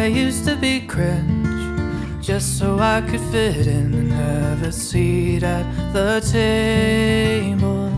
used to be cringe, just so I could fit in and have a seat at the table.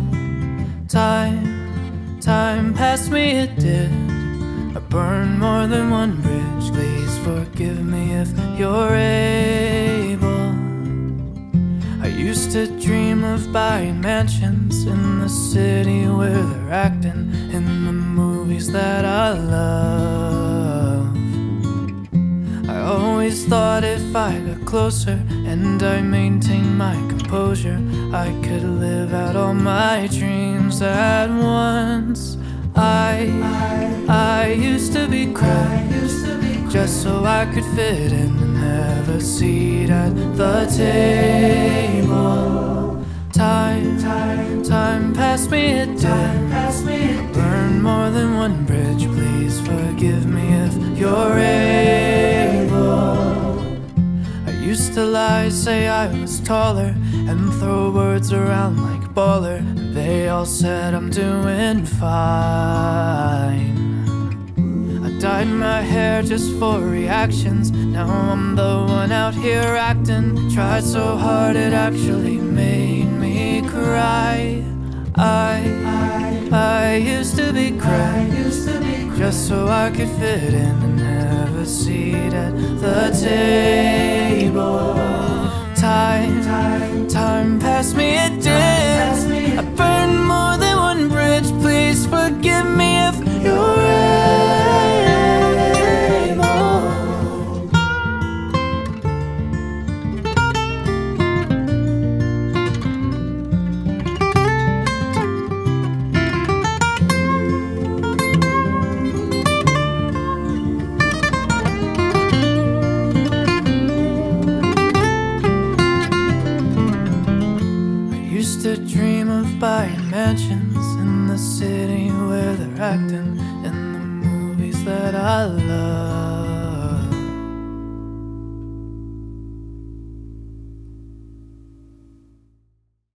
Time passed me, it did. I burned more than one bridge. Please forgive me if you're able. I used to dream of buying mansions in the city where they're acting in the movies that I love. I always thought if I got closer and I maintained my composure, I could live out all my dreams at once. I used to be cracked, just so I could fit in and have a seat at the table. Time passed me, it did. I burned more than one bridge. Please forgive me if you're able. I used to lie, say I was taller, and throw words around like baller. They all said I'm doing fine. I dyed my hair just for reactions. Now I'm the one out here acting. Tried so hard it actually made me cry. I used to be cracked, just so I could fit in and have a seat at the table. Time passed me, it did. I burned more than one bridge. Please forgive me if you're able. Used to dream of buying mansions in the city where they're acting in the movies that I love.